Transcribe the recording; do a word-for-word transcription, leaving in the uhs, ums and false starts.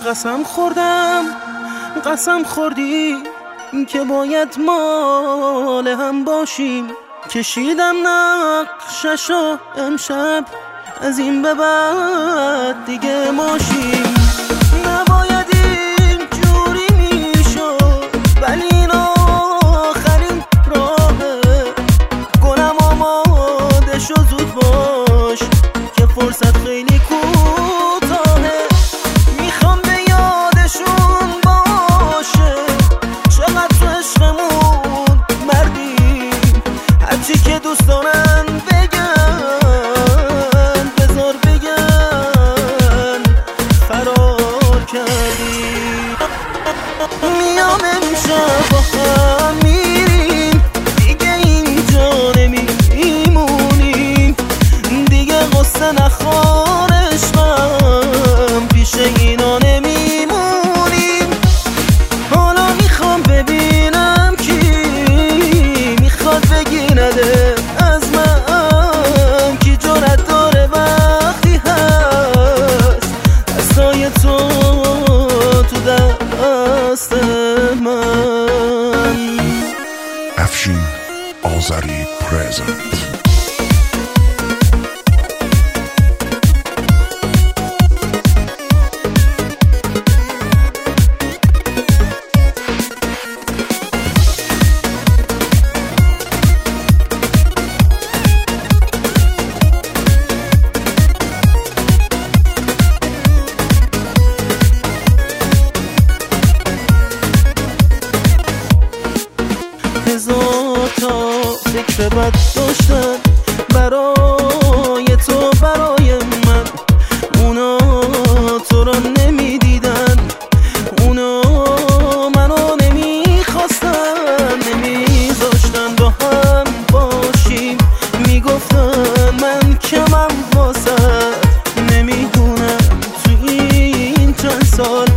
قسم خوردم قسم خوردی که باید مال هم باشیم. کشیدم نقششو امشب از این به بعد دیگه ماشیم. نباید این جوری میشد ولی این آخرین راهه. گلم آماده شو زود باش که فرصت خیلی کوتاهه. میخوام به یادشون باشه چقدر تو عشقمون مردیم. هرچی که دوست دارن بگن بذار بگن فرار کردی. میام امشب با هم میریم دیگه اینجا نمیمونیم. دیگه قصه نخور عشقم پیش اینا نمیمونیم. حالا میخوام ببینم کی میخواد بگیرده از من. کی جرأت داره وقتی هست دستای تو تو دست من. افشین آذری پرزنت. هزار تا فکر بد داشتن برای تو برای من. اونا تو را نمیدیدن، اونا منو نمیخواستن، نمیذاشتن با هم باشیم. میگفتن من کمم واسه نمیدونم تو این چند سال